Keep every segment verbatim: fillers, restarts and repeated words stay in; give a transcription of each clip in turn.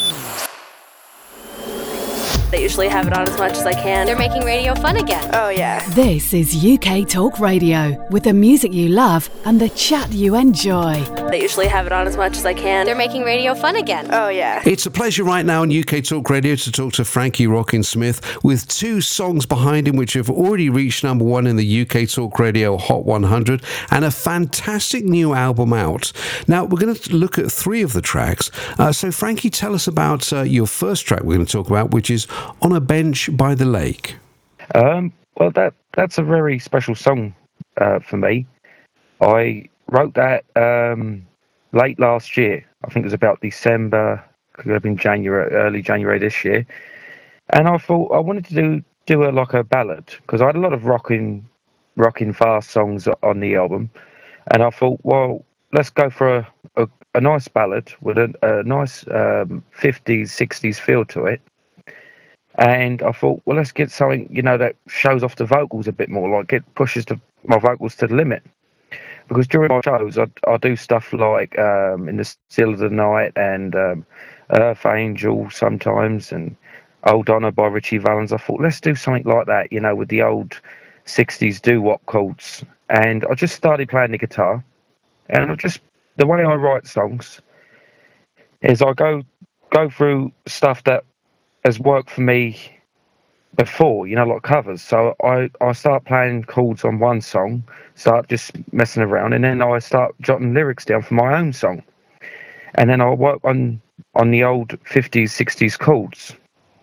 They usually have it on as much as I can. They're making radio fun again. Oh, yeah. This is U K Talk Radio, with the music you love and the chat you enjoy. They usually have it on as much as I can. They're making radio fun again. Oh, yeah. It's a pleasure right now on U K Talk Radio to talk to Frankie Rockin Smith, with two songs behind him which have already reached number one in the U K Talk Radio Hot one hundred, and a fantastic new album out. Now, we're going to look at three of the tracks. Uh, so, Frankie, tell us about uh, your first track we're going to talk about, which is On a Bench by the Lake. Um, well, that that's a very special song uh, for me. I wrote that um, late last year. I think it was about December, could have been January, early January this year. And I thought I wanted to do do a like a ballad, because I had a lot of rocking, rocking fast songs on the album, and I thought, well, let's go for a a, a nice ballad with a, a nice um, fifties, sixties feel to it. And I thought, well, let's get something, you know, that shows off the vocals a bit more, like it pushes the, my vocals to the limit. Because during my shows, I, I do stuff like um, In the Still of the Night and um, Earth Angel sometimes, and Old Donna by Richie Valens. I thought, let's do something like that, you know, with the old sixties doo-wop chords. And I just started playing the guitar. And I just, the way I write songs is I go go through stuff that has worked for me before, you know, like covers. So I, I start playing chords on one song, start just messing around, and then I start jotting lyrics down for my own song. And then I work on, on the old fifties, sixties chords.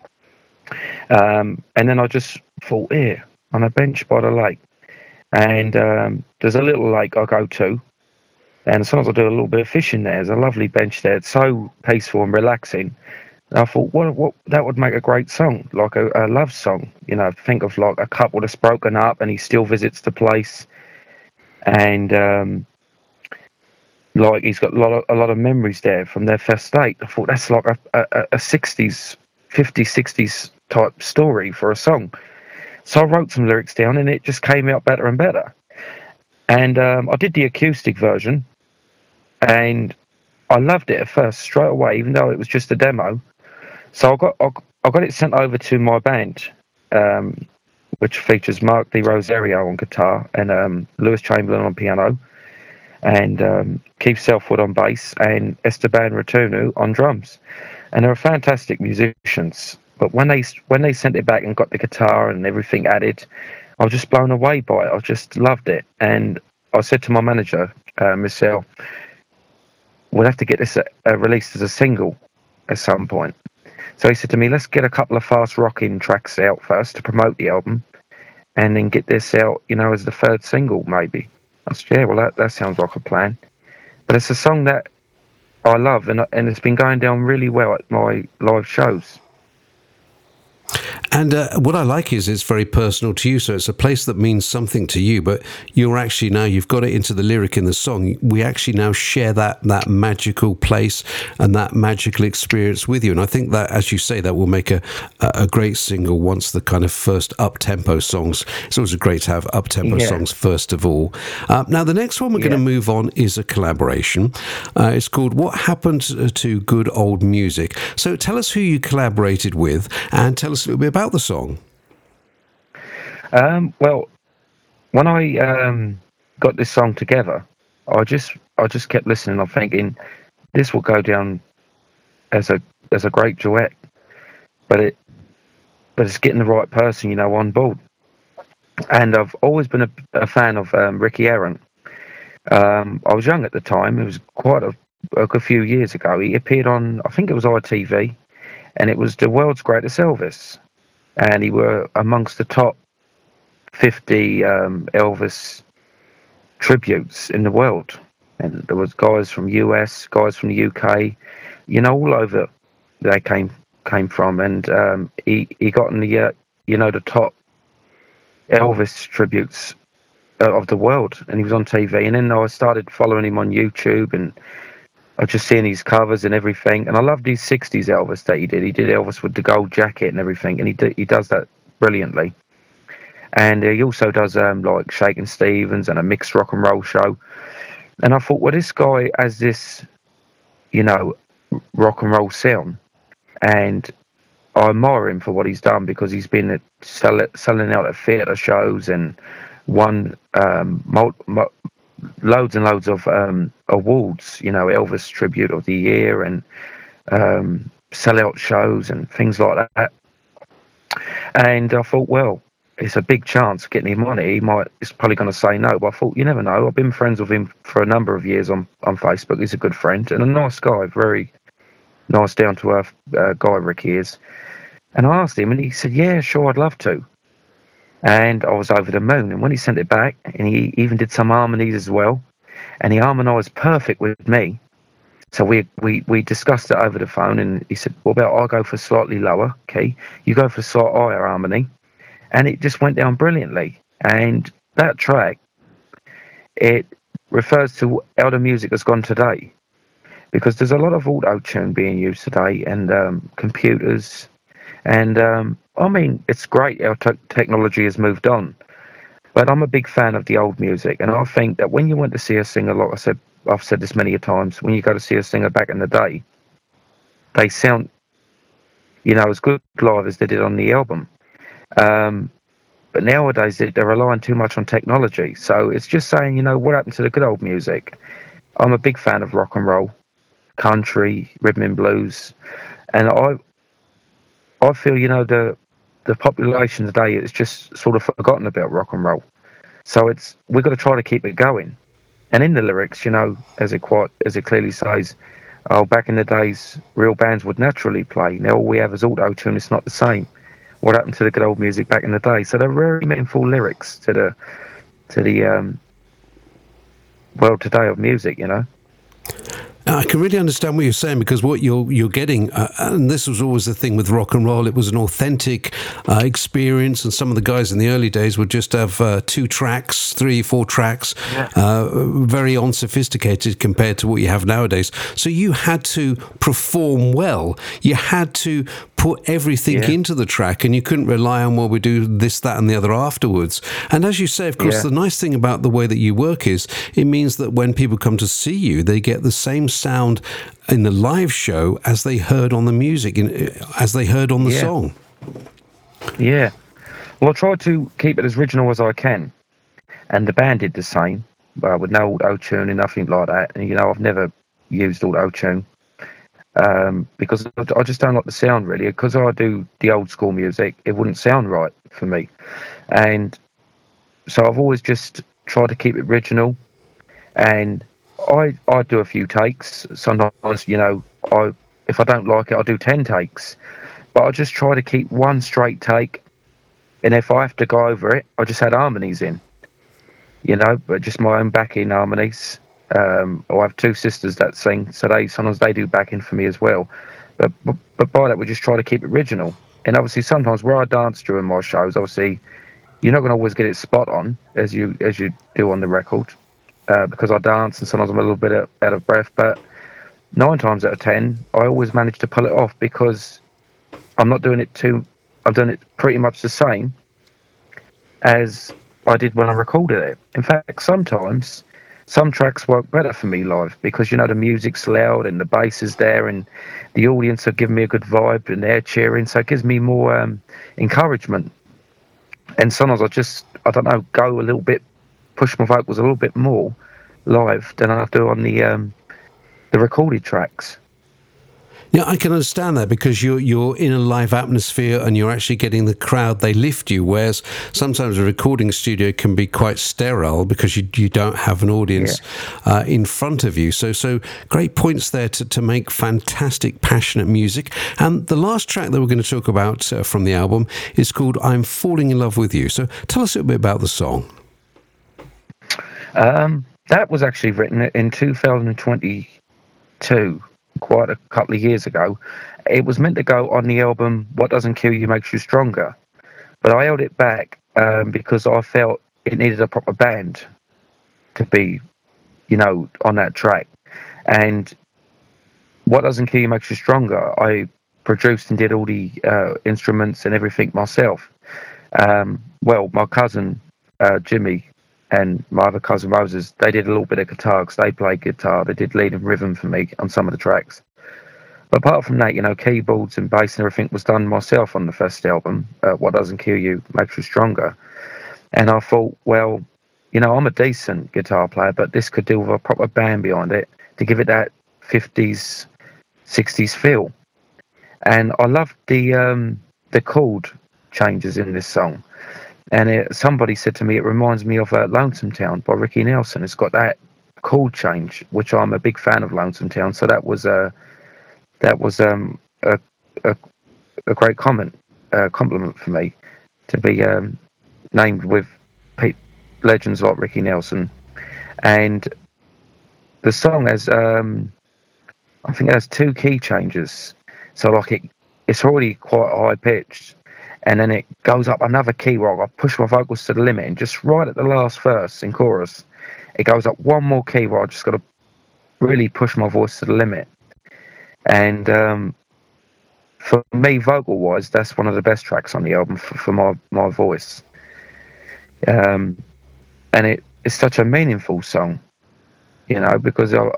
Um, and then I just thought, here, on a bench by the lake. And um, there's a little lake I go to, and sometimes I do a little bit of fishing there. There's a lovely bench there. It's so peaceful and relaxing. And I thought, what, what, that would make a great song, like a, a love song. You know, think of like a couple that's broken up and he still visits the place, and um, like he's got a lot of a lot of memories there from their first date. I thought that's like a, a, a sixties, fifties, sixties type story for a song. So I wrote some lyrics down, and it just came out better and better. And um, I did the acoustic version, and I loved it at first straight away, even though it was just a demo. So I got I, I got it sent over to my band, um, which features Mark Di Rosario on guitar and um, Lewis Chamberlain on piano, and um, Keith Selfwood on bass, and Esteban Rotunu on drums. And they're fantastic musicians. But when they when they sent it back and got the guitar and everything added, I was just blown away by it. I just loved it. And I said to my manager, uh, Michelle, we'll have to get this uh, released as a single at some point. So he said to me, let's get a couple of fast rocking tracks out first to promote the album, and then get this out, you know, as the third single, maybe. I said, yeah, well, that, that sounds like a plan. But it's a song that I love, and, and it's been going down really well at my live shows. And uh, what I like is it's very personal to you, so it's a place that means something to you, but you're actually now, you've got it into the lyric in the song. We actually now share that that magical place and that magical experience with you. And I think that, as you say, that will make a, a great single once the kind of first up-tempo songs, it's always great to have up-tempo yeah. songs first of all. Uh, now, the next one we're yeah. going to move on is a collaboration. Uh, it's called What Happened to Good Old Music. So tell us who you collaborated with, and tell us a little bit about the song. Um, well, when I um, got this song together, I just I just kept listening. I'm thinking this will go down as a as a great duet, but it but it's getting the right person, you know, on board. And I've always been a, a fan of um, Ricky Aaron. Um, I was young at the time. It was quite a, a good few years ago. He appeared on, I think it was I T V, and it was The World's Greatest Elvis. And he were amongst the top fifty um, Elvis tributes in the world. And there was guys from U S, guys from the U K, you know, all over they came came from. And um, he, he got in the, uh, you know, the top Elvis tributes uh, of the world. And he was on T V. And then I started following him on YouTube, and I was just seeing his covers and everything, and I loved his sixties Elvis that he did. He did Elvis with the gold jacket and everything, and he do, he does that brilliantly. And he also does um, like Shakin' Stevens and a mixed rock and roll show. And I thought, well, this guy has this, you know, rock and roll sound, and I admire him for what he's done, because he's been at sell, selling out at theatre shows and won um, mul- mul- loads and loads of um, awards. You know, Elvis Tribute of the Year and um, sellout shows and things like that. And I thought, well, it's a big chance of getting him on it. He might, he's probably going to say no, but I thought, you never know. I've been friends with him for a number of years on, on Facebook. He's a good friend and a nice guy, very nice, down to earth uh, guy, Ricky is. And I asked him, and he said, yeah, sure, I'd love to. And I was over the moon. And when he sent it back, and he even did some harmonies as well, and he harmonised perfect with me. So we, we we discussed it over the phone, and he said, what about I go for slightly lower key, you go for slight higher harmony, and it just went down brilliantly. And that track, it refers to how the music has gone today, because there's a lot of auto-tune being used today, and um, computers, and um, I mean, it's great how te- technology has moved on, but I'm a big fan of the old music, and I think that when you went to see a singer, like I said, I've said this many a times, when you go to see a singer back in the day, they sound, you know, as good live as they did on the album. Um, but nowadays they're relying too much on technology. So it's just saying, you know, what happened to the good old music? I'm a big fan of rock and roll, country, rhythm and blues, and I, I feel, you know, the the population today is just sort of forgotten about rock and roll. So it's we've got to try to keep it going. And in the lyrics, you know, as it quite as it clearly says, oh, back in the days, real bands would naturally play. Now all we have is auto-tune. It's not the same. What happened to the good old music back in the day? So they're very meaningful lyrics to the to the um, world today of music, you know. I can really understand what you're saying, because what you're you're getting, uh, and this was always the thing with rock and roll, it was an authentic uh, experience, and some of the guys in the early days would just have uh, two tracks, three, four tracks, yeah. uh, very unsophisticated compared to what you have nowadays. So you had to perform well. You had to put everything yeah. into the track, and you couldn't rely on, well, we do this, that, and the other afterwards. And as you say, of course, yeah. the nice thing about the way that you work is it means that when people come to see you, they get the same sound in the live show as they heard on the music, as they heard on the yeah. song. Yeah. Well, I try to keep it as original as I can, and the band did the same, uh, with no auto-tune and nothing like that. And, you know, I've never used auto-tune. Um, because I just don't like the sound, really. Because I do the old school music, it wouldn't sound right for me, and so I've always just tried to keep it original. And I I do a few takes. Sometimes, you know, I if I don't like it, I do ten takes, but I just try to keep one straight take. And if I have to go over it, I just add harmonies in, you know, but just my own backing harmonies. Um, I have two sisters that sing, so they sometimes they do backing for me as well. But, but but by that, we just try to keep it original. And obviously, sometimes where I dance during my shows, obviously, you're not going to always get it spot on as you as you do on the record, uh, because I dance and sometimes I'm a little bit out of breath. But nine times out of ten, I always manage to pull it off, because I'm not doing it too. I've done it pretty much the same as I did when I recorded it. In fact, sometimes some tracks work better for me live, because, you know, the music's loud and the bass is there and the audience are giving me a good vibe and they're cheering, so it gives me more um, encouragement. And sometimes I just, I don't know, go a little bit, push my vocals a little bit more live than I do on the um, the recorded tracks. Yeah, I can understand that, because you're you're in a live atmosphere and you're actually getting the crowd, they lift you, whereas sometimes a recording studio can be quite sterile because you you don't have an audience yeah. uh, in front of you. So so great points there to, to make fantastic, passionate music. And the last track that we're going to talk about uh, from the album is called I'm Falling in Love with You. So tell us a little bit about the song. Um, that was actually written in two thousand twenty-two. Quite a couple of years ago. It was meant to go on the album What Doesn't Kill You Makes You Stronger, but I held it back um, because I felt it needed a proper band to be, you know, on that track. And What Doesn't Kill You Makes You Stronger, I produced and did all the uh, instruments and everything myself. Um, well, my cousin uh, Jimmy and my other cousin Moses, they did a little bit of guitar, because they played guitar. They did lead and rhythm for me on some of the tracks. But apart from that, you know, keyboards and bass and everything was done myself on the first album. Uh, What Doesn't Kill You Makes You Stronger. And I thought, well, you know, I'm a decent guitar player, but this could do with a proper band behind it to give it that fifties, sixties feel. And I loved the um, the chord changes in this song. And it, somebody said to me, it reminds me of uh, Lonesome Town by Ricky Nelson. It's got that chord change, which I'm a big fan of Lonesome Town. So that was a that was um, a, a a great comment, uh, compliment for me to be um, named with pe- legends like Ricky Nelson. And the song has, um, I think, it has two key changes. So like it, it's already quite high pitched, and then it goes up another key where I push my vocals to the limit, and just right at the last verse in chorus, it goes up one more key where I just got to really push my voice to the limit. And um, for me, vocal-wise, that's one of the best tracks on the album for, for my, my voice. Um, and it, it's such a meaningful song, you know, because I,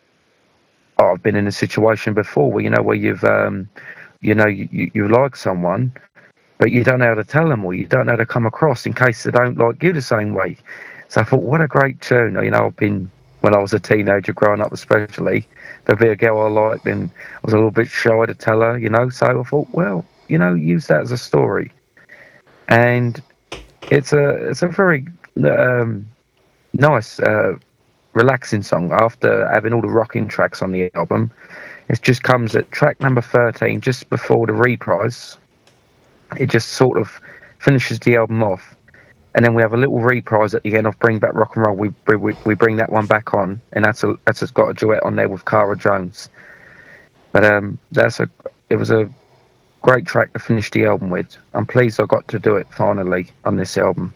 I've been in a situation before where, you know, where you've, um, you know, you, you like someone, but you don't know how to tell them, or you don't know how to come across in case they don't like you the same way. So I thought, what a great tune. You know, I've been, when I was a teenager growing up especially, there'd be a girl I liked and I was a little bit shy to tell her, you know, so I thought, well, you know, use that as a story. And it's a, it's a very um, nice, uh, relaxing song after having all the rocking tracks on the album. It just comes at track number thirteen, just before the reprise. It just sort of finishes the album off, and then we have a little reprise at the end of Bring Back Rock and Roll. We we, we bring that one back on, and that's a that's got a duet on there with Cara Jones. But um, that's a it was a great track to finish the album with. I'm pleased I got to do it finally on this album.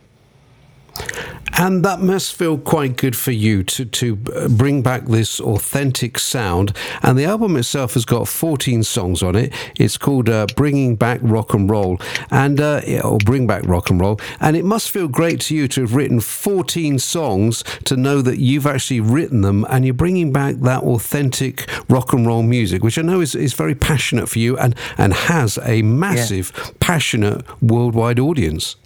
And that must feel quite good for you to, to bring back this authentic sound. And the album itself has got fourteen songs on it. It's called uh, Bringing Back Rock and Roll, and uh, or Bring Back Rock and Roll. And it must feel great to you to have written fourteen songs, to know that you've actually written them and you're bringing back that authentic rock and roll music, which I know is, is very passionate for you and, and has a massive, yeah. passionate worldwide audience.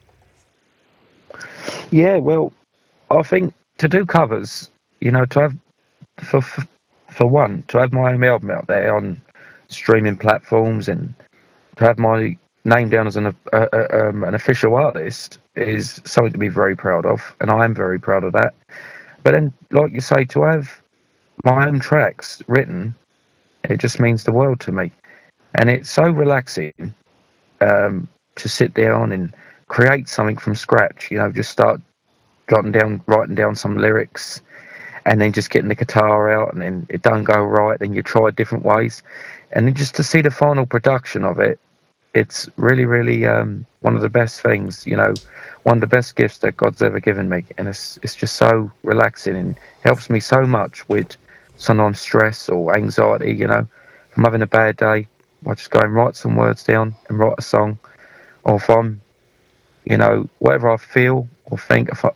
Yeah, well, I think to do covers, you know, to have, for for one, to have my own album out there on streaming platforms and to have my name down as an uh, uh, um, an official artist is something to be very proud of, and I am very proud of that. But then, like you say, to have my own tracks written, it just means the world to me. And it's so relaxing um, to sit down and create something from scratch, you know, just start jotting down, writing down some lyrics, and then just getting the guitar out, and then it don't go right, then you try different ways, and then just to see the final production of it, it's really, really um, one of the best things, you know, one of the best gifts that God's ever given me, and it's it's just so relaxing and helps me so much with sometimes stress or anxiety, you know. If I'm having a bad day, I just go and write some words down and write a song, or if I'm, you know, whatever I feel or think, if I,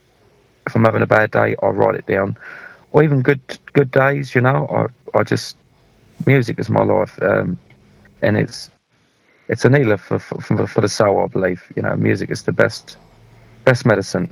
if I'm having a bad day, I write it down. Or even good good days, you know, I I just, music is my life, um, and it's it's a healer for, for for the soul, I believe. You know, music is the best best medicine.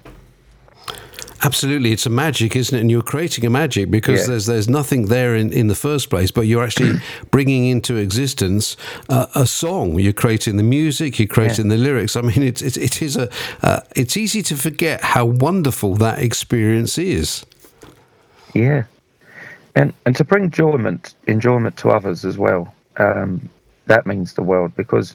Absolutely, it's a magic, isn't it? And you're creating a magic because yeah. there's there's nothing there in, in the first place, but you're actually bringing into existence uh, a song. You're creating the music, you're creating yeah. the lyrics. I mean, it's, it's it is a uh, it's easy to forget how wonderful that experience is. Yeah, and and to bring enjoyment enjoyment to others as well. Um, that means the world, because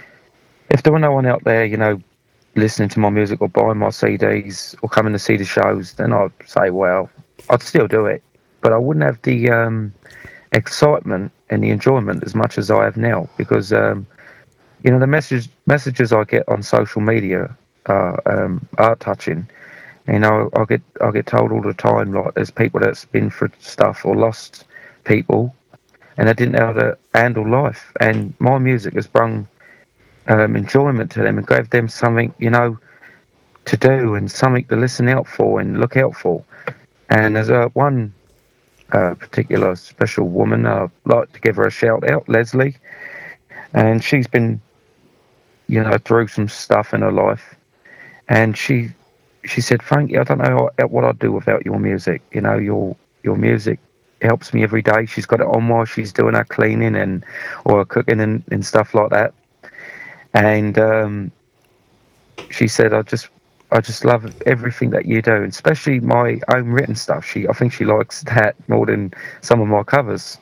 if there were no one out there, you know, listening to my music or buying my C Ds or coming to see the shows, then I'd say, well, I'd still do it, but I wouldn't have the um, excitement and the enjoyment as much as I have now, because um, you know, the message messages I get on social media are um, are touching. You know, I get I get told all the time, like, there's people that's been through stuff or lost people, and they didn't know how to handle life, and my music has brought Um, enjoyment to them and gave them something, you know, to do and something to listen out for and look out for. And there's a one a particular special woman. I'd like to give her a shout out, Leslie. And she's been, you know, through some stuff in her life. And she she said, Frankie, I don't know what I'd do without your music. You know, your your music helps me every day. She's got it on while she's doing her cleaning and or cooking and, and stuff like that. And um, she said, I just I just love everything that you do, and especially my own written stuff. She I think she likes that more than some of my covers.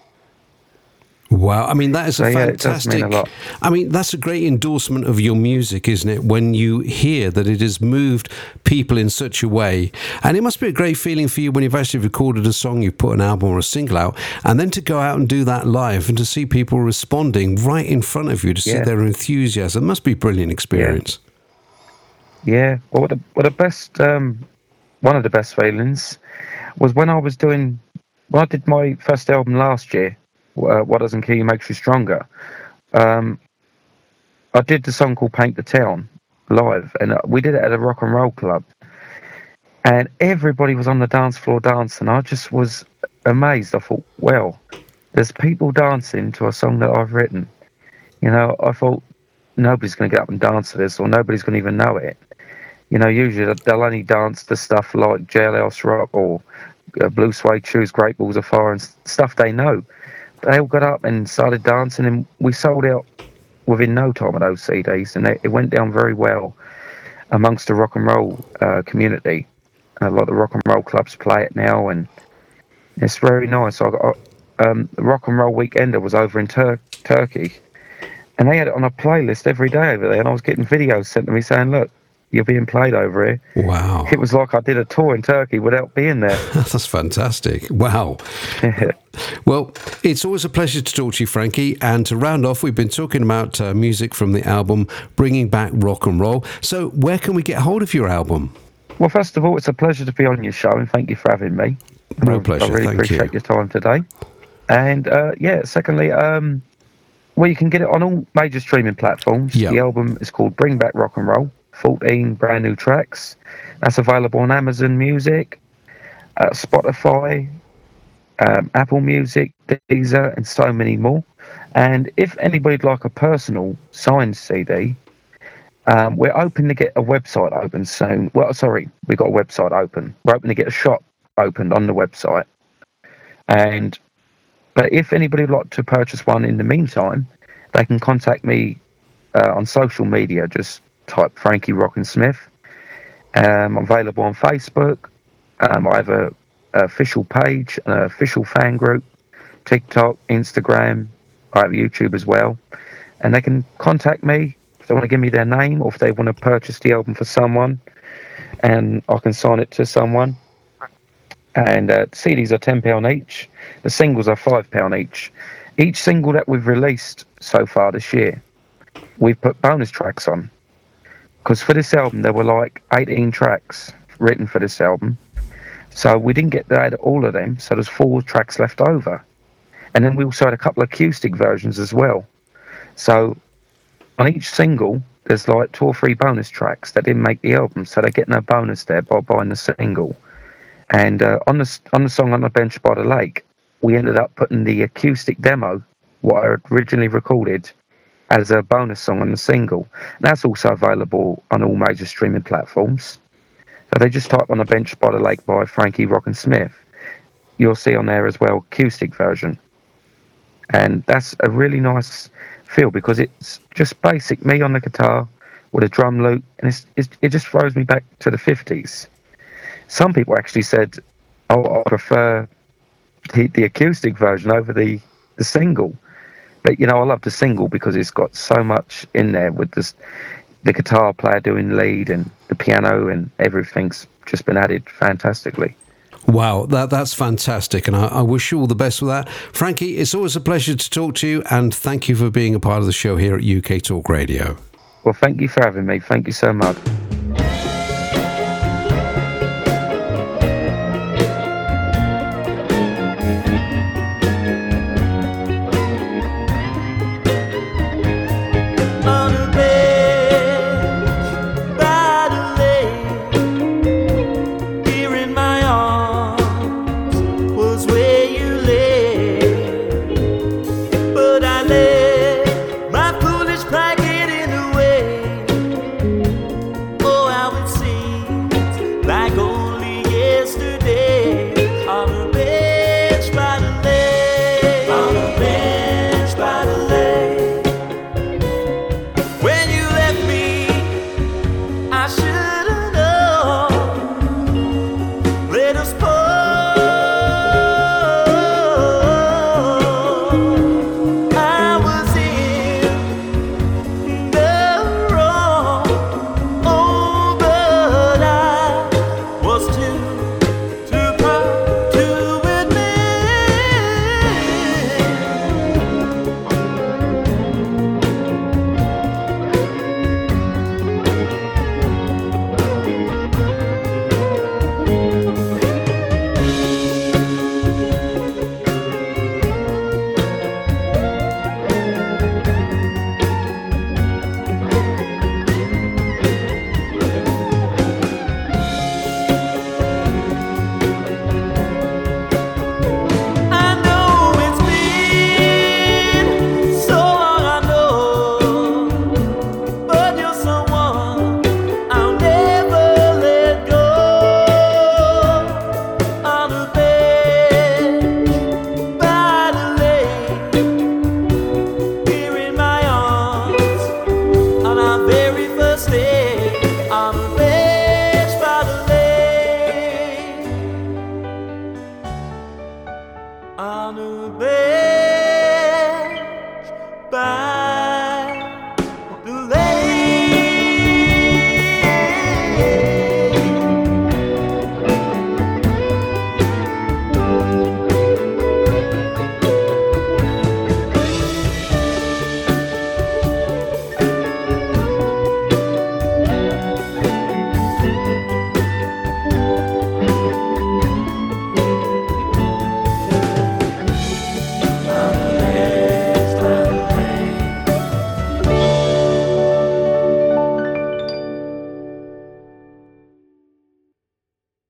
Wow, I mean, that is a so, fantastic, yeah, it does mean a lot. I mean, that's a great endorsement of your music, isn't it? When you hear that it has moved people in such a way. And it must be a great feeling for you when you've actually recorded a song, you've put an album or a single out, and then to go out and do that live and to see people responding right in front of you, to see yeah. their enthusiasm. It must be a brilliant experience. Yeah, yeah. Well, the, well, the best, um, one of the best feelings was when I was doing, when I did my first album last year, Uh, What Doesn't Kill You Makes You Stronger. Um, I did the song called Paint the Town live, and uh, we did it at a rock and roll club. And everybody was on the dance floor dancing. I just was amazed. I thought, well, there's people dancing to a song that I've written. You know, I thought nobody's going to get up and dance to this, or nobody's going to even know it. You know, usually they'll only dance to stuff like Jailhouse Rock or uh, Blue Suede Shoes, Great Balls of Fire, and stuff they know. They all got up and started dancing, and we sold out within no time of those C Ds, and it went down very well amongst the rock and roll uh, community. A lot of the rock and roll clubs play it now, and it's very nice. I got um, the Rock and Roll Weekender was over in Tur- Turkey, and they had it on a playlist every day over there, and I was getting videos sent to me saying, look, you're being played over here. Wow. It was like I did a tour in Turkey without being there. That's fantastic. Wow. Well, it's always a pleasure to talk to you, Frankie. And to round off, we've been talking about uh, music from the album Bringing Back Rock and Roll. So where can we get hold of your album? Well, first of all, it's a pleasure to be on your show, and thank you for having me. Real pleasure. I really thank appreciate you. your time today. And uh, yeah, secondly, um, well, you can get it on all major streaming platforms. Yep. The album is called Bring Back Rock and Roll. fourteen brand new tracks. That's available on Amazon Music, uh, Spotify, um, Apple Music, Deezer, and so many more. And if anybody'd like a personal signed C D, um, we're open to get a website open soon. Well, sorry, we've got a website open. We're open to get a shop opened on the website. And but if anybody would like to purchase one in the meantime, they can contact me uh, on social media. Just type Frankie Rockin' Smith. Um, I'm available on Facebook. Um, I have a, a official page, an official fan group, TikTok, Instagram. I have YouTube as well. And they can contact me if they want to give me their name, or if they want to purchase the album for someone, and I can sign it to someone. And uh, C Ds are ten pounds each. The singles are five pounds each. Each single that we've released so far this year, we've put bonus tracks on. Because for this album, there were like eighteen tracks written for this album. So we didn't get to add all of them, so there's four tracks left over. And then we also had a couple of acoustic versions as well. So on each single, there's like two or three bonus tracks that didn't make the album, so they're getting a bonus there by buying the single. And uh, on the on the song On the Bench by the Lake, we ended up putting the acoustic demo, what I originally recorded, as a bonus song on the single. And that's also available on all major streaming platforms. So they just type On the Bench by the Lake by Frankie Rockin' Smith. You'll see on there as well, acoustic version. And that's a really nice feel, because it's just basic me on the guitar with a drum loop, and it's, it's, it just throws me back to the fifties. Some people actually said, oh, I prefer the, the acoustic version over the, the single. But, you know, I love the single because it's got so much in there with this, the guitar player doing lead and the piano, and everything's just been added fantastically. Wow, that that's fantastic, and I, I wish you all the best with that. Frankie, it's always a pleasure to talk to you, and thank you for being a part of the show here at U K Talk Radio. Well, thank you for having me. Thank you so much. Where you time.